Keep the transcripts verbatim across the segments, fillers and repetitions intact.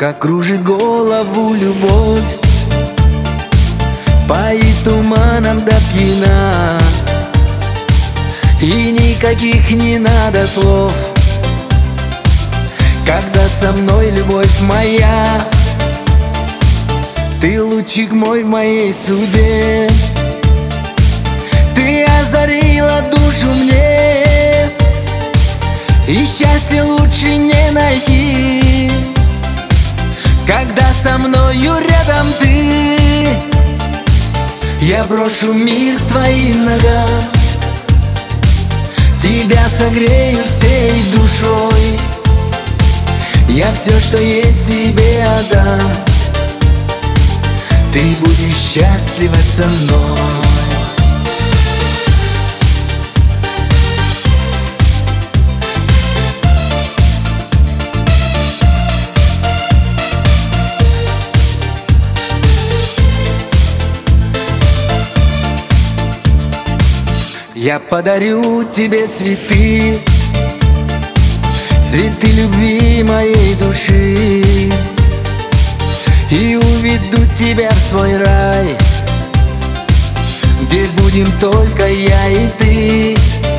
Как кружит голову любовь, поит туманом до пьяна, и никаких не надо слов, когда со мной любовь моя. Ты лучик мой в моей судьбе, ты озарила душу мне, и счастье лучше не найти, когда со мною рядом ты. Я брошу мир к твоим ногам, тебя согрею всей душой, я все, что есть, тебе отдам. Ты будешь счастлива со мной. Я подарю тебе цветы, цветы любви моей души, и уведу тебя в свой рай, где будем только я и ты,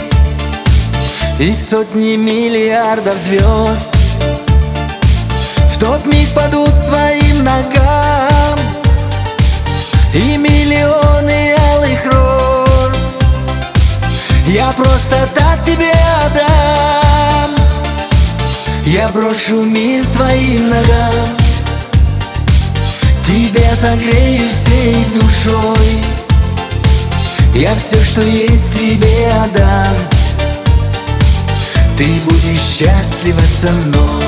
и сотни миллиардов звезд в тот миг падут к твоим ногам, и миллионы алых роз я просто так тебе отдам. Я брошу мир к твоим ногам, тебя согрею всей душой, я все, что есть, тебе отдам. Ты будешь счастлива со мной.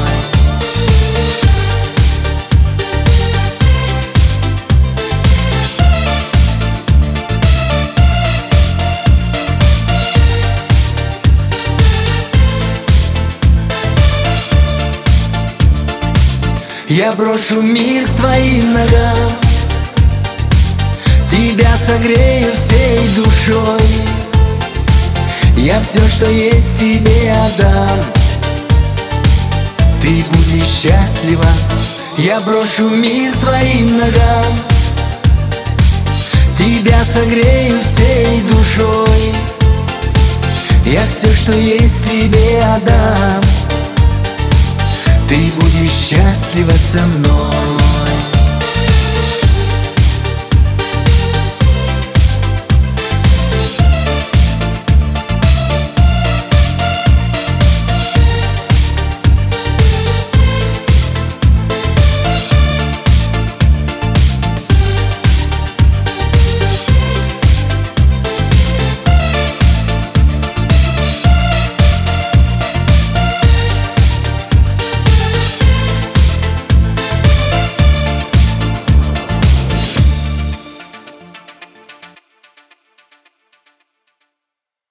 Я брошу мир к твоим ногам, тебя согрею всей душой, я все, что есть, тебе отдам. Ты будешь счастлива. Я брошу мир к твоим ногам, тебя согрею всей душой, я все, что есть, тебе отдам. Ты будешь счастлива со мной.